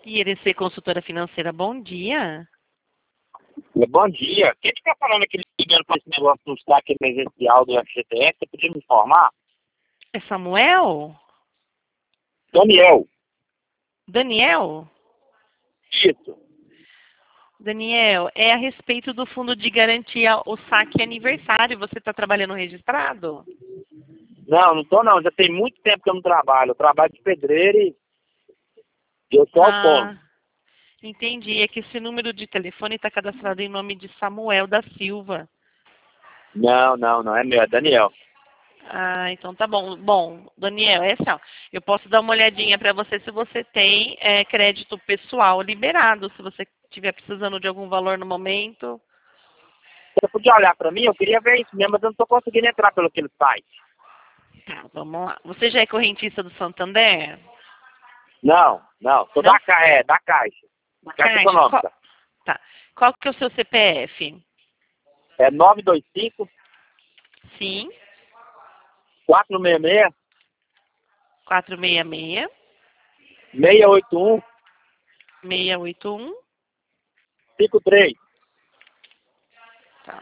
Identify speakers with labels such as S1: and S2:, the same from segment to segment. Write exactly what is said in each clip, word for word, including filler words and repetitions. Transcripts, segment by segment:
S1: I R C Consultora Financeira, bom dia.
S2: Bom dia. Quem está falando aqui ligando para esse negócio do saque emergencial do F G T S? Você podia me informar?
S1: É Samuel?
S2: Daniel.
S1: Daniel?
S2: Isso.
S1: Daniel, é a respeito do fundo de garantia, o saque aniversário. Você está trabalhando registrado?
S2: Não, não estou não. Já tem muito tempo que eu não trabalho. Eu trabalho de pedreiro e eu sou autônomo.
S1: Ah, entendi. É que esse número de telefone está cadastrado em nome de Samuel da Silva.
S2: Não, não, não é meu, é Daniel.
S1: Ah, então tá bom. Bom, Daniel, é assim, ó, eu posso dar uma olhadinha para você se você tem é, crédito pessoal liberado, se você estiver precisando de algum valor no momento.
S2: Você podia olhar para mim? Eu queria ver isso mesmo, mas eu não estou conseguindo entrar pelo aquele site.
S1: Tá, vamos lá. Você já é correntista do Santander?
S2: Não, não. Sou
S1: Não?
S2: da, ca... é, da Caixa.
S1: Da
S2: Caixa
S1: Caixa? Qual,
S2: Econômica.
S1: tá. Qual que é o seu C P F?
S2: É nove dois cinco,
S1: Sim,
S2: quatro seis seis,
S1: quatro seis seis,
S2: seis oito um,
S1: seis oito um.
S2: cinco três.
S1: Tá.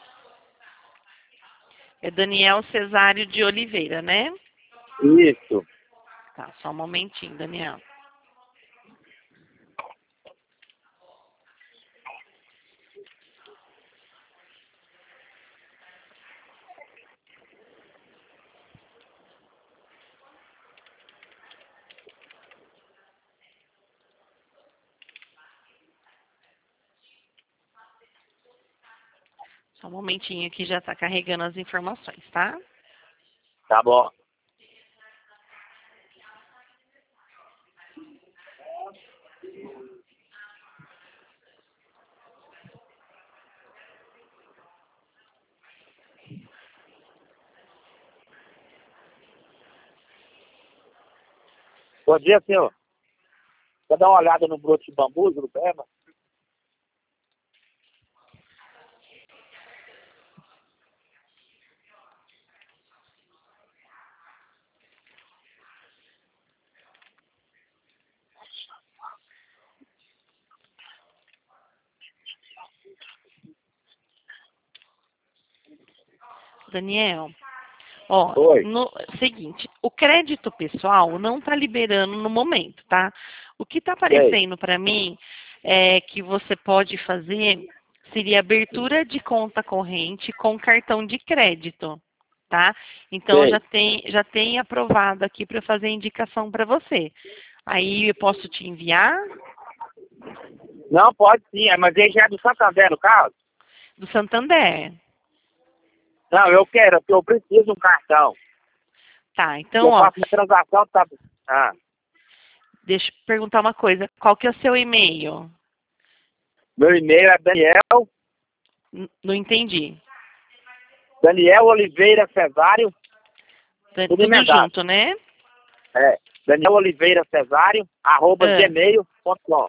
S1: É Daniel Cesário de Oliveira, né?
S2: Isso.
S1: Tá, só um momentinho, Daniel. Só um momentinho que já está carregando as informações, tá?
S2: Tá bom. Bom dia, senhor. Quer dar uma olhada no broto de bambu, Jurupeba?
S1: Daniel, ó,
S2: Oi.
S1: no seguinte, o crédito pessoal não está liberando no momento, tá? O que está
S2: Sei.
S1: aparecendo para mim é que você pode fazer seria abertura de conta corrente com cartão de crédito, tá? Então já
S2: Sei.
S1: tem já tem aprovado aqui para fazer a indicação para você. Aí eu posso te enviar
S2: Não, pode sim, é, mas ele já é do Santander, no caso?
S1: do Santander.
S2: Não, eu quero, porque eu preciso de um cartão.
S1: Tá, então,
S2: Eu
S1: ó,
S2: faço uma transação, tá? Ah,
S1: deixa eu perguntar uma coisa. Qual que é o seu e-mail?
S2: meu e-mail é Daniel,
S1: N- Não entendi.
S2: Daniel Oliveira Cesário,
S1: Tá
S2: tudo
S1: tudo
S2: emendado.
S1: junto, né?
S2: É, Daniel Oliveira Cesário, arroba
S1: Ah,
S2: gmail ponto com.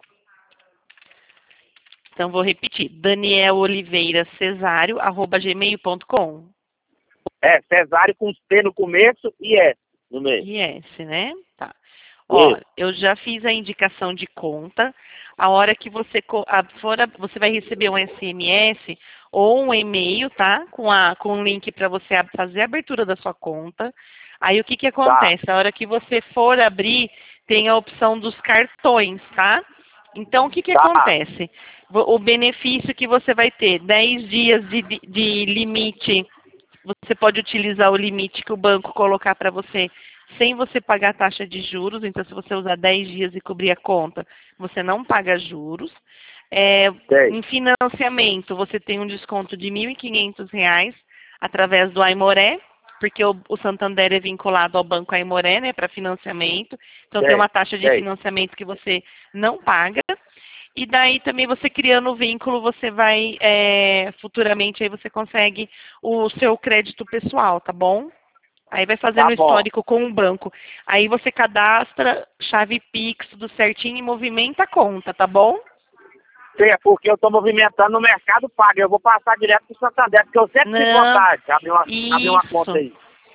S1: então vou repetir. Daniel Oliveira Cesário, arroba gmail ponto com.
S2: É, Cesário com C no começo e S no meio.
S1: I S, né? Tá. Ó,
S2: Isso,
S1: eu já fiz a indicação de conta. A hora que você co- a- for, a- você vai receber um S M S ou um e-mail, tá? Com a com um link para você ab- fazer a abertura da sua conta. Aí o que que
S2: tá,
S1: acontece? A hora que você for abrir, tem a opção dos cartões, tá? Então o que que
S2: tá,
S1: acontece? Vo- O benefício que você vai ter, dez dias de, de de limite. Você pode utilizar o limite que o banco colocar para você sem você pagar taxa de juros. Então, se você usar dez dias e cobrir a conta, você não paga juros. É,
S2: sei,
S1: em financiamento, você tem um desconto de mil e quinhentos reais através do Aimoré, porque o, o Santander é vinculado ao Banco Aimoré, né, para financiamento. Então, tem
S2: sei,
S1: uma taxa de
S2: sei.
S1: financiamento que você não paga. E daí também você criando o vínculo, você vai, é, futuramente aí você consegue o seu crédito pessoal, tá bom? Aí vai fazendo
S2: Tá
S1: o
S2: bom.
S1: histórico com o banco. Aí você cadastra chave Pix, tudo certinho e movimenta a conta, tá bom?
S2: Sei, é porque eu estou movimentando no Mercado Pago. Eu vou passar direto pro Santander, porque eu sempre tive
S1: Não,
S2: vontade de abrir uma, abrir uma conta
S1: isso.
S2: aí.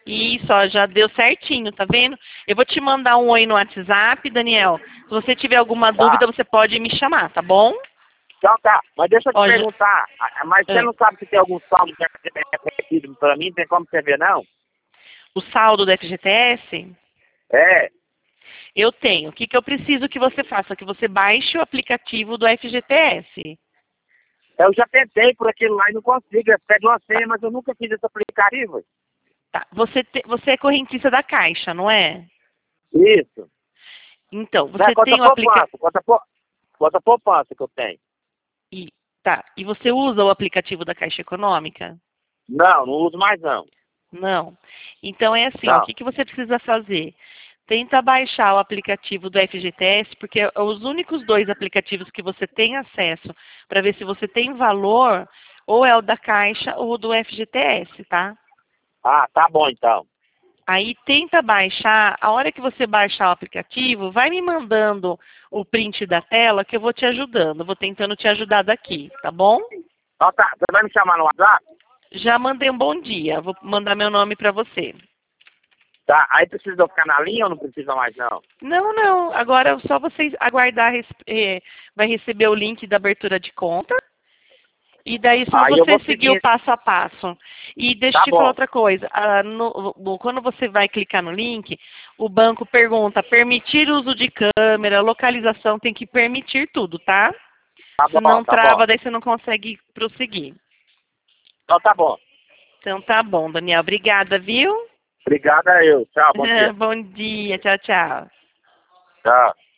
S1: Isso, ó, já deu certinho, tá vendo? Eu vou te mandar um oi no WhatsApp, Daniel. Se você tiver alguma
S2: Tá.
S1: dúvida, você pode me chamar, tá bom?
S2: Então tá, mas deixa eu te
S1: Ó, já-
S2: perguntar, ah, mas você
S1: Ah,
S2: não sabe se tem algum saldo que é repetido pra mim? Tem como você ver, não?
S1: o saldo do F G T S?
S2: É,
S1: Eu tenho. O que, que eu preciso que você faça? Que você baixe o aplicativo do F G T S.
S2: eu já tentei por aquilo lá e não consigo. Eu pego uma senha, mas eu nunca fiz esse aplicativo.
S1: Tá. Você, te- você é correntista da Caixa, não é?
S2: Isso.
S1: Então,
S2: Não é
S1: você
S2: conta
S1: tem o aplicativo.
S2: poupança, conta, pou- conta poupança que eu tenho.
S1: E, tá. E você usa o aplicativo da Caixa Econômica?
S2: Não, não uso mais não.
S1: Não. Então é assim, ó, o
S2: Não.
S1: que, que você precisa fazer? Tenta baixar o aplicativo do F G T S, porque é os únicos dois aplicativos que você tem acesso para ver se você tem valor, ou é o da Caixa ou o do F G T S, tá?
S2: Ah, tá bom então.
S1: Aí tenta baixar, a hora que você baixar o aplicativo, vai me mandando o print da tela que eu vou te ajudando. Eu vou tentando te ajudar daqui, tá bom?
S2: Então tá, você vai me chamar no WhatsApp?
S1: Já mandei um bom dia, vou mandar meu nome para você.
S2: Tá, aí precisa eu ficar na linha ou não precisa mais não?
S1: Não, não. Agora é só vocês aguardar, res- eh, vai receber o link da abertura de conta. E daí só
S2: Aí eu
S1: você
S2: vou
S1: seguir o
S2: seguir.
S1: passo a passo. E deixa eu
S2: Tá
S1: te falar
S2: bom,
S1: outra coisa. Ah, no- no- quando você vai clicar no link, o banco pergunta permitir uso de câmera, localização, tem que permitir tudo, tá?
S2: tá
S1: Se
S2: bom,
S1: não
S2: tá bom.
S1: trava, daí você não consegue prosseguir.
S2: Então tá bom.
S1: Então tá bom, Daniel. Obrigada, viu?
S2: Obrigado a eu. Tchau, bom dia.
S1: Bom dia. Tchau, tchau.
S2: Tchau.